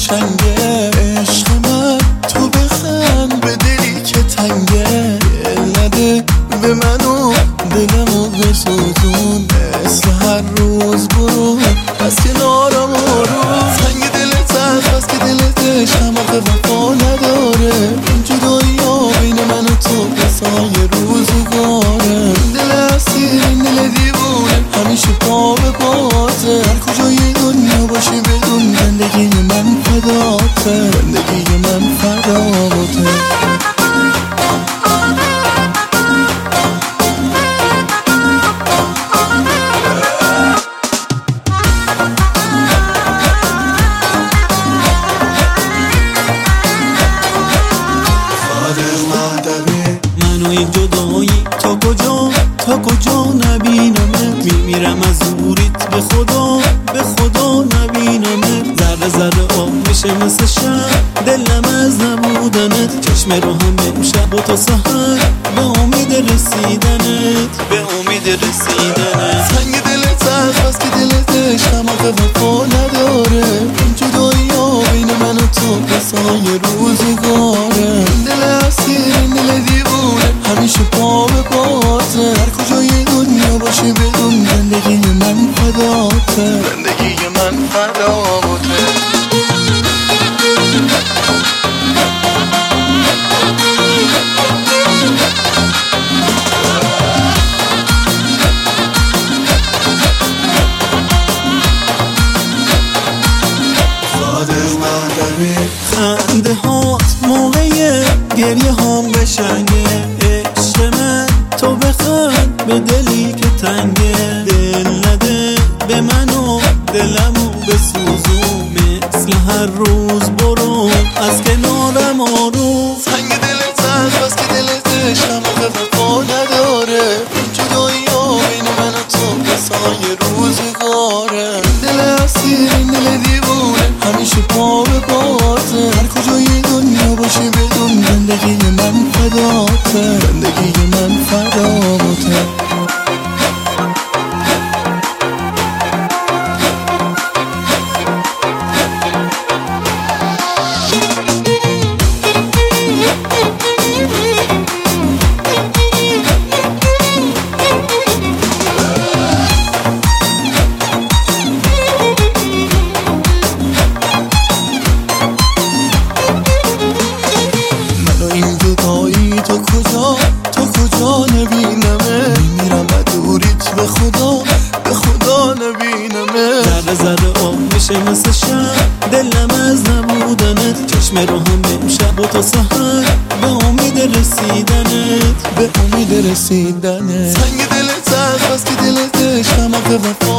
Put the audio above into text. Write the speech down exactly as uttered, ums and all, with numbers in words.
قشنگه. عشق من تو بخند به دلی که تنگه، دل نده به منو دلمو بسوزون، مثل هر روز برو از کنارم آروم. سنگ دلت هست بس که دلت عشقم آخه وفا نداره، این جدایی ها بین من و تو بسای روزگاره. دل اسیر این دل دیوونه همیشه پا به پاته، هر کجای دنیا باشی بدون زندگی من فداته، زندگی من فداته. منو این جدایی تا کجا تا کجا نبینمت، میمیرم از دوریت به خدا به خدا نبینمت. ذره ذره آب میشه مثل شب دلم از نبودنت، چشم رو هم امشب و تا سحر به امید رسیدنت به امید رسیدنت. سنگ دلت هست بس که دلت عشقم آخه وفا نداره، این جدایی ها بین من و تو بسای روزگاره. دل اسیر این دل دیوونه همیشه پا به پاته، هر کجای دنیا باشی بدون زندگی من فداته، زندگی من فداته. خنده هات موقع گریه هام بشنگه، عشق من تو بخند به دلی که تنگه، دل نده به منو دلمو بسوزون، مثل هر روز برو از کنارم آروم. سنگ دلت هست بس که دلت عشقم آخه وفا نداره، این جدایی ها بین من و تو بسای روزگاره. دل اسیر این دل دیوونه همیشه پا به پاته، هر کجای دنیا باشی بدون زندگی من فداته، زندگی من فداته. این جدایی تا کجا تا کجا نبینمه، میمیرم دوریت به خدا به خدا نبینمه. ذره ذره آب میشه مثل شب دلم از نبودنت، چشم رو هم امشب و تا سحر به امید رسیدنت به امید رسیدنت. سنگ دلت هست بس که دلت عشقم آخه وفا